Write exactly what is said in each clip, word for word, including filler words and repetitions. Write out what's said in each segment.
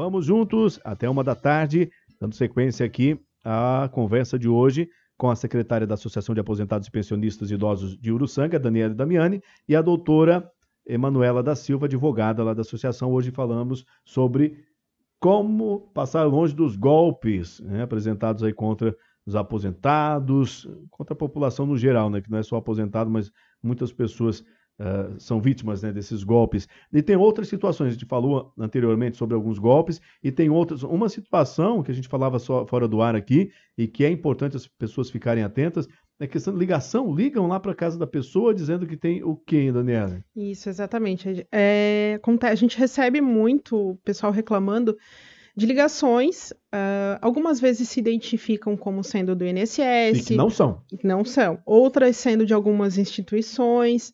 Vamos juntos até uma da tarde, dando sequência aqui à conversa de hoje com a secretária da Associação de Aposentados e Pensionistas Idosos de Uruçanga, Daniela Damiani, e a doutora Emanuela da Silva, advogada lá da associação. Hoje falamos sobre como passar longe dos golpes, né, apresentados aí contra os aposentados, contra a população no geral, né, que não é só aposentado, mas muitas pessoas uh, são vítimas, né, desses golpes. E tem outras situações, a gente falou anteriormente sobre alguns golpes, e tem outras. Uma situação que a gente falava só fora do ar aqui, e que é importante as pessoas ficarem atentas, é questão de ligação. Ligam lá para a casa da pessoa dizendo que tem o quê, Daniela? Isso, exatamente. É, a gente recebe muito o pessoal reclamando de ligações, uh, algumas vezes se identificam como sendo do I N S S. E que não são. Não são. Outras sendo de algumas instituições,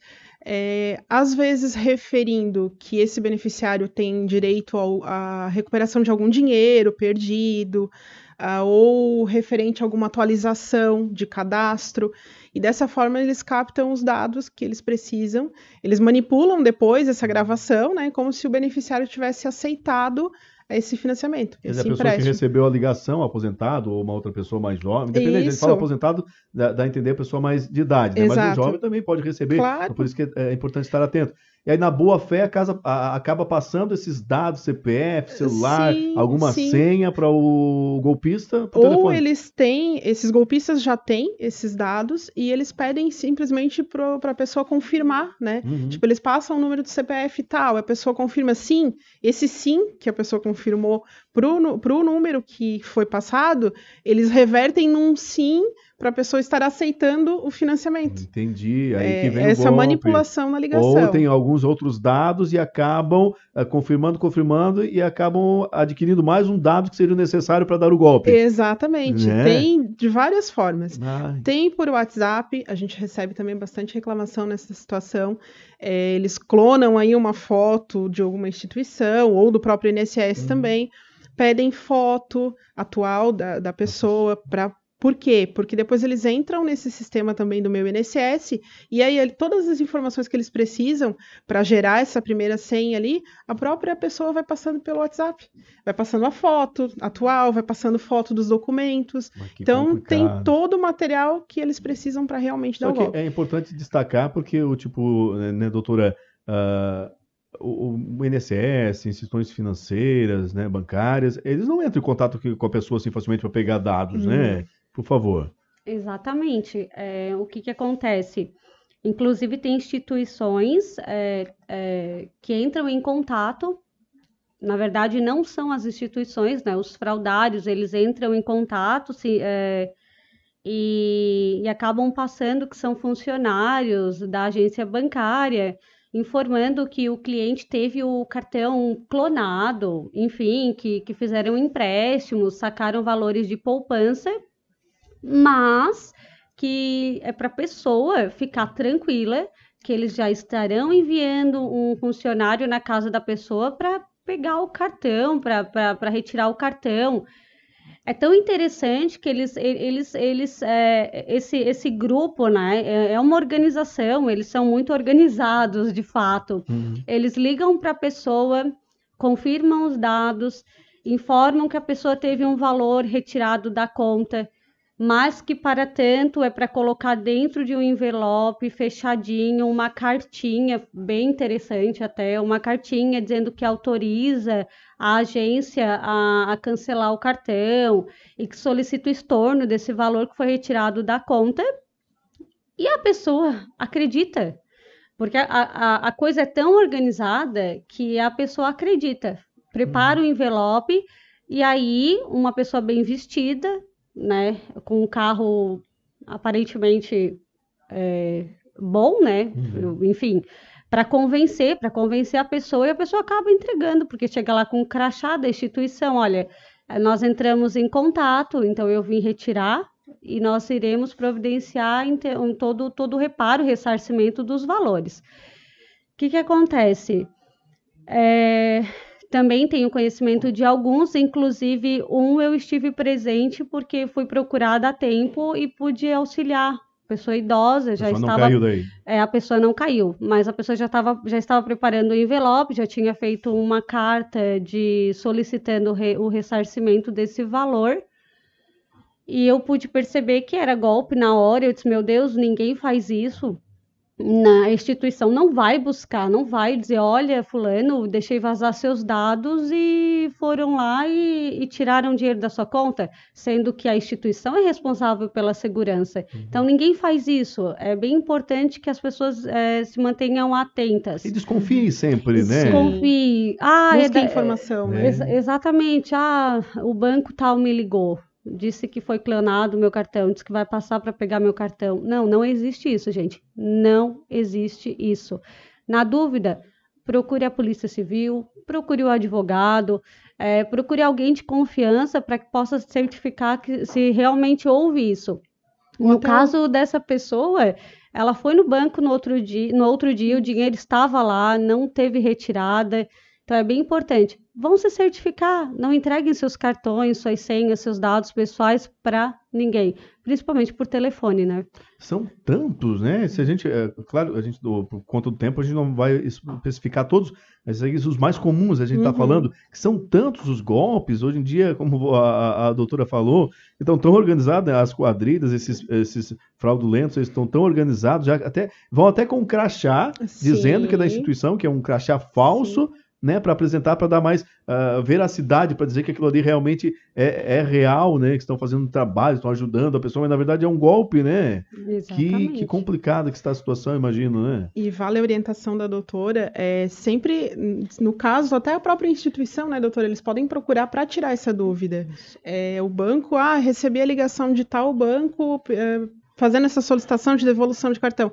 é, às vezes referindo que esse beneficiário tem direito ao, à recuperação de algum dinheiro perdido, uh, ou referente a alguma atualização de cadastro. E dessa forma eles captam os dados que eles precisam, eles manipulam depois essa gravação, né, como se o beneficiário tivesse aceitado esse financiamento. Quer dizer, esse a pessoa empréstimo. que recebeu a ligação, aposentado, ou uma outra pessoa mais jovem, independente, a gente fala aposentado, dá, dá a entender a pessoa mais de idade, né? Mas o jovem também pode receber, claro. Então por isso que é, é importante estar atento. E aí, na boa fé, a casa a, acaba passando esses dados, C P F, celular, sim, alguma sim. senha para o golpista, pro Ou telefone. eles têm, esses golpistas já têm esses dados e eles pedem simplesmente para a pessoa confirmar, né? Uhum. Tipo, eles passam o número do C P F e tal, a pessoa confirma sim, esse sim que a pessoa confirmou pro, pro número que foi passado, eles revertem num sim para a pessoa estar aceitando o financiamento. Entendi. Aí é, que vem essa o golpe. manipulação na ligação. Ou tem alguns outros dados e acabam uh, confirmando, confirmando e acabam adquirindo mais um dado que seria necessário para dar o golpe. Exatamente. Né? Tem de várias formas. Ai. Tem por WhatsApp, a gente recebe também bastante reclamação nessa situação. É, eles clonam aí uma foto de alguma instituição ou do próprio I N S S uhum. também. Pedem foto atual da, da pessoa para... Por quê? Porque depois eles entram nesse sistema também do meu I N S S e aí ele, todas as informações que eles precisam para gerar essa primeira senha ali, a própria pessoa vai passando pelo WhatsApp. Vai passando a foto atual, vai passando foto dos documentos. Então complicado. Tem todo o material que eles precisam para realmente Só dar o que golpe. É importante destacar porque o tipo, né, doutora, uh, o, o I N S S, instituições financeiras, né, bancárias, eles não entram em contato com a pessoa assim facilmente para pegar dados, hum. né? Por favor. Exatamente. É, o que, que acontece? Inclusive, tem instituições é, é, que entram em contato. Na verdade, não são as instituições, né? Os fraudários, eles entram em contato se, é, e, e acabam passando que são funcionários da agência bancária, informando que o cliente teve o cartão clonado, enfim, que, que fizeram empréstimos, sacaram valores de poupança, mas que é para a pessoa ficar tranquila que eles já estarão enviando um funcionário na casa da pessoa para pegar o cartão, para retirar o cartão. É tão interessante que eles, eles, eles é, esse, esse grupo, né, é uma organização, eles são muito organizados, de fato. Uhum. Eles ligam para a pessoa, confirmam os dados, informam que a pessoa teve um valor retirado da conta, mas que para tanto é para colocar dentro de um envelope fechadinho, uma cartinha bem interessante até, uma cartinha dizendo que autoriza a agência a, a cancelar o cartão e que solicita o estorno desse valor que foi retirado da conta, e a pessoa acredita, porque a, a, a coisa é tão organizada que a pessoa acredita, prepara o envelope e aí uma pessoa bem vestida, né, com um carro aparentemente é, bom, né, uhum. enfim, para convencer, para convencer a pessoa, e a pessoa acaba entregando, porque chega lá com o crachá da instituição, olha, nós entramos em contato, então eu vim retirar e nós iremos providenciar em ter, um, todo, todo o reparo, ressarcimento dos valores. O que que acontece? É... Também tenho conhecimento de alguns, inclusive um eu estive presente porque fui procurada a tempo e pude auxiliar pessoa idosa, já A pessoa não estava... caiu daí. É, a pessoa não caiu, mas a pessoa já estava já estava preparando o envelope, já tinha feito uma carta de solicitando o, re, o ressarcimento desse valor, e eu pude perceber que era golpe na hora. Eu disse, meu Deus, ninguém faz isso. Na instituição não vai buscar, não vai dizer, olha, fulano, deixei vazar seus dados e foram lá e, e tiraram dinheiro da sua conta, sendo que a instituição é responsável pela segurança. Uhum. Então, ninguém faz isso. É bem importante que as pessoas é, se mantenham atentas. E desconfie sempre, né? Desconfie. Ah, Busque é, informação. É, né? ex exatamente. Ah, o banco tal me ligou. Disse que foi clonado meu cartão, disse que vai passar para pegar meu cartão. Não, não existe isso, gente. Não existe isso. Na dúvida, procure a Polícia Civil, procure o advogado, é, procure alguém de confiança para que possa certificar que se realmente houve isso. No então... caso dessa pessoa, ela foi no banco no outro dia, no outro dia o dinheiro estava lá, não teve retirada. Então, é bem importante. Vão se certificar, não entreguem seus cartões, suas senhas, seus dados pessoais para ninguém, principalmente por telefone, né? São tantos, né? Se a gente, é, claro, a gente, por conta do tempo, a gente não vai especificar todos, mas os mais comuns a gente está uhum. falando, que são tantos os golpes, hoje em dia, como a, a doutora falou, estão tão organizados, as quadrilhas, esses, esses fraudulentos, eles estão tão organizados, já até, vão até com um crachá, Sim. dizendo que é da instituição, que é um crachá falso, Sim. né, para apresentar, para dar mais uh, veracidade, para dizer que aquilo ali realmente é, é real, né, que estão fazendo um trabalho, estão ajudando a pessoa, mas na verdade é um golpe, né? Que, que complicado que está a situação, imagino, né? E vale a orientação da doutora, é, sempre, no caso, até a própria instituição, né, doutora, eles podem procurar para tirar essa dúvida. É, o banco, ah, recebi a ligação de tal banco, é, fazendo essa solicitação de devolução de cartão.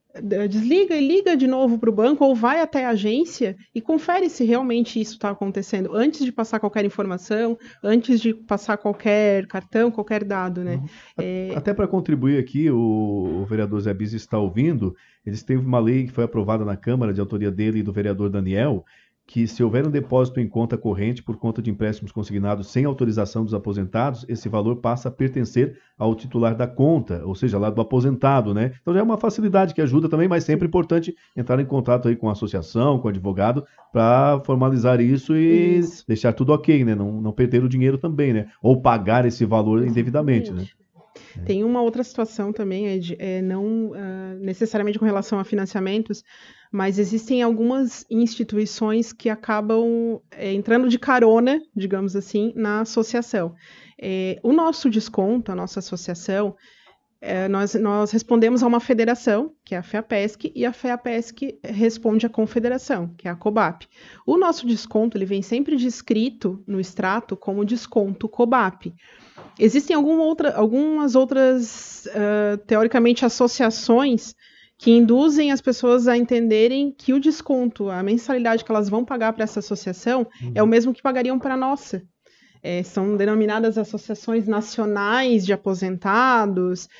Desliga e liga de novo para o banco ou vai até a agência e confere se realmente isso está acontecendo antes de passar qualquer informação, antes de passar qualquer cartão, qualquer dado, né? Uhum. É... Até para contribuir aqui, o, o vereador Zé Bis está ouvindo, eles teve uma lei que foi aprovada na Câmara de autoria dele e do vereador Daniel, que se houver um depósito em conta corrente por conta de empréstimos consignados sem autorização dos aposentados, esse valor passa a pertencer ao titular da conta, ou seja, lá do aposentado, né? Então já é uma facilidade que ajuda também, mas sempre é importante entrar em contato aí com a associação, com o advogado, para formalizar isso e isso. deixar tudo ok, né? Não, não perder o dinheiro também, né? Ou pagar esse valor indevidamente, né? Tem uma outra situação também, é, de, é não uh, necessariamente com relação a financiamentos, mas existem algumas instituições que acabam é, entrando de carona, digamos assim, na associação. É, o nosso desconto, a nossa associação, é, nós, nós respondemos a uma federação, que é a FEAPESC, e a FEAPESC responde à confederação, que é a COBAP. O nosso desconto ele vem sempre descrito no extrato como desconto COBAP. Existem alguma outra, algumas outras, uh, teoricamente, associações que induzem as pessoas a entenderem que o desconto, a mensalidade que elas vão pagar para essa associação uhum. é o mesmo que pagariam para a nossa. É, são denominadas associações nacionais de aposentados,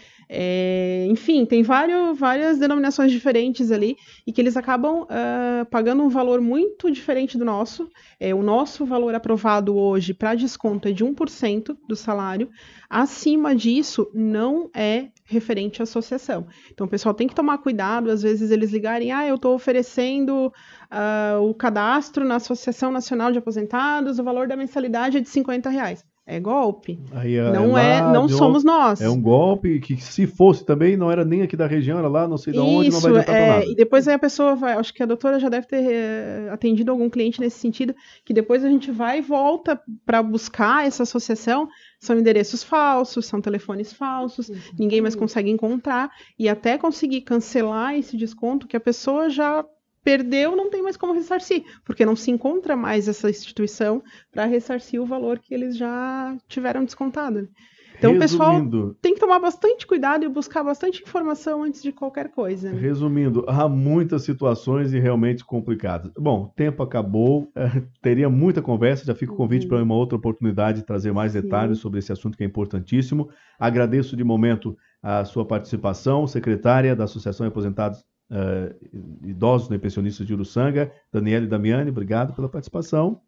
é, enfim, tem vários, várias denominações diferentes ali e que eles acabam uh, pagando um valor muito diferente do nosso. É, o nosso valor aprovado hoje para desconto é de um por cento do salário. Acima disso, não é referente à associação. Então, o pessoal tem que tomar cuidado, às vezes eles ligarem, ah, eu estou oferecendo uh, o cadastro na Associação Nacional de Aposentados, o valor da mensalidade é de cinquenta reais. É golpe. Aí, não é, é, não somos nós. É um golpe que, se fosse também, não era nem aqui da região, era lá, não sei de onde, não vai adiantar é, nada. E depois aí a pessoa vai, acho que a doutora já deve ter é, atendido algum cliente nesse sentido, que depois a gente vai e volta para buscar essa associação, são endereços falsos, são telefones falsos, uhum. ninguém mais consegue encontrar, e até conseguir cancelar esse desconto que a pessoa já perdeu, não tem mais como ressarcir, porque não se encontra mais essa instituição para ressarcir o valor que eles já tiveram descontado. Então, resumindo, o pessoal tem que tomar bastante cuidado e buscar bastante informação antes de qualquer coisa. Né? Resumindo, há muitas situações e realmente complicadas. Bom, o tempo acabou, é, teria muita conversa, já fica o convite uhum. para uma outra oportunidade de trazer mais Sim. detalhes sobre esse assunto que é importantíssimo. Agradeço de momento a sua participação, secretária da Associação de Aposentados Uh, idosos, né, pensionistas de Uruçanga, Daniele Damiani, obrigado pela participação.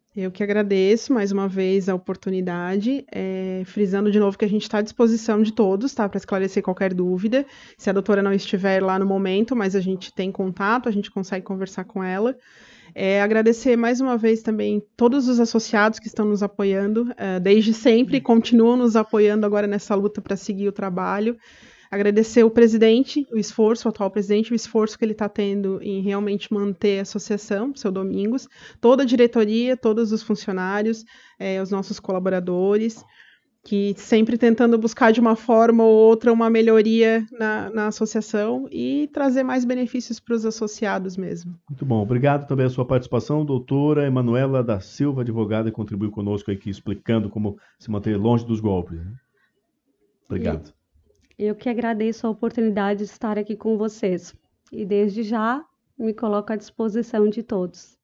Eu que agradeço mais uma vez a oportunidade, é, frisando de novo que a gente está à disposição de todos, tá, para esclarecer qualquer dúvida. Se a doutora não estiver lá no momento, mas a gente tem contato, a gente consegue conversar com ela. É, agradecer mais uma vez também todos os associados que estão nos apoiando, é, desde sempre, e continuam nos apoiando agora nessa luta para seguir o trabalho. Agradecer o presidente, o esforço, o atual presidente, o esforço que ele está tendo em realmente manter a associação, seu Domingos, toda a diretoria, todos os funcionários, é, os nossos colaboradores, que sempre tentando buscar de uma forma ou outra uma melhoria na, na associação e trazer mais benefícios para os associados mesmo. Muito bom. Obrigado também a sua participação, doutora Emanuela da Silva, advogada, que contribuiu conosco aqui explicando como se manter longe dos golpes. Obrigado. E... Eu que agradeço a oportunidade de estar aqui com vocês. E desde já me coloco à disposição de todos.